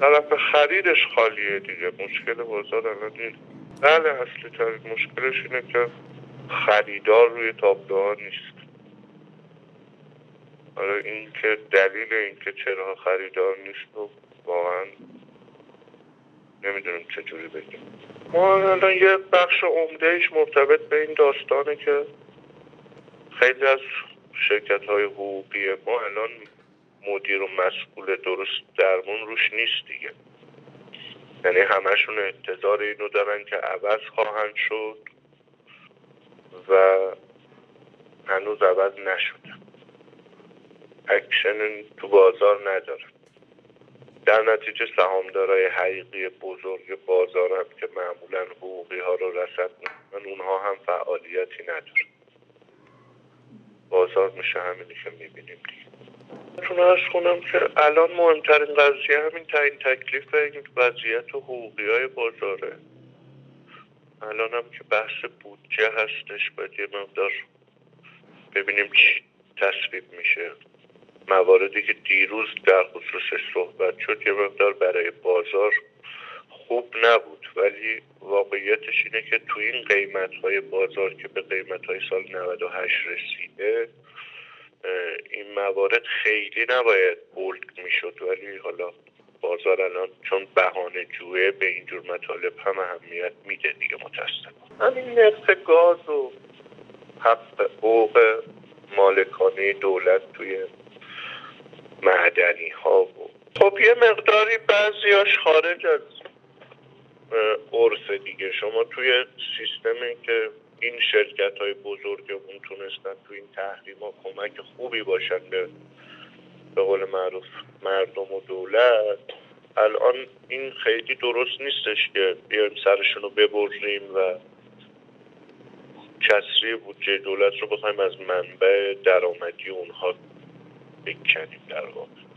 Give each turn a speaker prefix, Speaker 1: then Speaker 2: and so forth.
Speaker 1: طرف خریدش خالیه دیگه. مشکل بازار الان این. بله، اصلی ترین مشکلش اینه که خریدار روی تابلوها نیست. آره، این که دلیل این که چرا خریدار نیست و واقعا نمیدونم چجوری بگیم. ما الان یه بخش عمدهش مرتبط به این داستانه که خیلی از شرکت‌های حقوقی ما الان مدیر و مسئول درست درمون روش نیست دیگه. یعنی همشون انتظار اینو دارن که عوض خواهند شد و هنوز عوض نشده. اکشن تو بازار ندارن. در نتیجه سهامدارای حقیقی بزرگ بازار هم که معمولا حقوقی ها رو رصد میکنن، اونها هم فعالیتی ندارن. بازار میشه همینی که میبینیم دیگه. چون عرض کنم که الان مهمترین قضیه همین تعیین تکلیف این وضعیت حقوقی های بازاره. الان هم که بحث بودجه هستش، باید یه مقدار ببینیم چی تصویب میشه. مواردی که دیروز در خصوصش صحبت شد یه مقدار برای بازار خوب نبود، ولی واقعیتش اینه که تو این قیمت‌های بازار که به قیمت‌های سال 98 رسیده، این موارد خیلی نباید بولد میشد، ولی حالا بازار الان چون بهانه جویه به اینجور مطالب هم اهمیت میده دیگه. متاسفانه همین نرخ گاز و حقوق مالکانه دولت توی معدنی ها و خب یه مقداری بعضیاش خارج از عرف دیگه. شما توی سیستمی که این شرکت های بزرگمون تونستن توی این تحریم ها کمک خوبی باشن به قول معروف مردم و دولت، الان این خیلی درست نیستش که بیایم سرشون رو ببریم و کسری بودجه دولت رو بخوایم از منبع درآمدی اونها بکنیم در واقع.